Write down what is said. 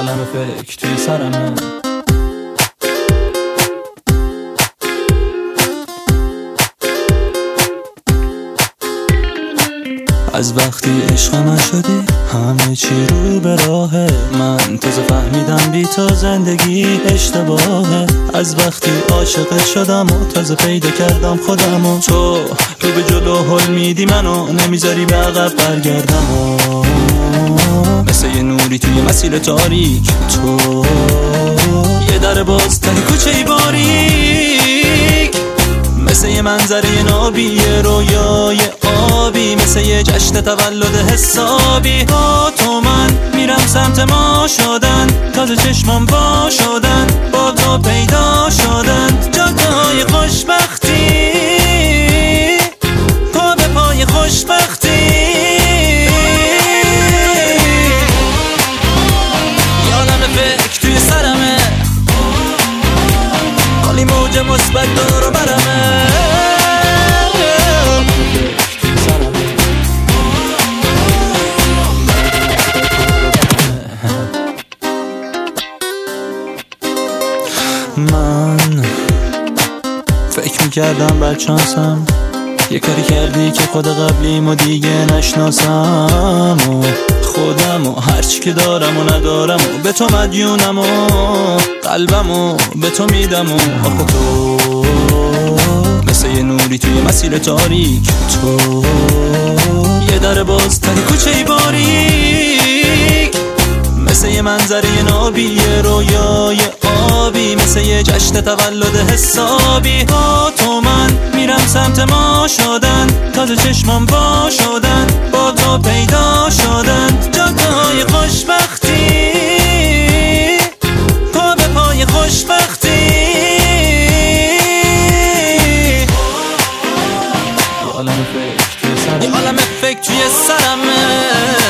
عالم فکر توی سرمه. از وقتی عشق من شدی همه چی رو به راهه، من تازه فهمیدم بی تو زندگی اشتباهه. از وقتی عاشقت شدم و تازه پیدا کردم خودم و تو رو به جلو هل میدی منو نمیذاری به عقب برگردم و مثل یه نوری توی مسیر تاریک، تو یه در باز تن کوچه باریک، مثل یه منظره نابی، یه رویای آبی، مثل یه جشن تولد حسابی. با تو من میرم سمت ما شدن، تازه چشمام وا شدن، با تو پیدا شدن جاده‌های خوشبختی، پا به پای خوشبختی. یه عالم فکر توی سرمه، خالی موج مثبت دور و برمه. من فکر میکردم بدشانسم، یه کاری کردی که خود قبلیم و دیگه نشناسم و خودم و هرچی که دارم و ندارم و به تو مدیونم و قلبم و به تو میدم و آخه تو مثل یه نوری توی مسیر تاریک، تو یه در باز تن کوچه باریک، مثل یه منظره نابی، یه رویای آبی، مثل یه جشن تولد حسابی. با تو من میرم سمت ما شدن، تازه چشمام وا شدن، با تو پیدا شدن جاده‌های خوشبختی، پا به پای خوشبختی. یه عالم فکر توی سرمه،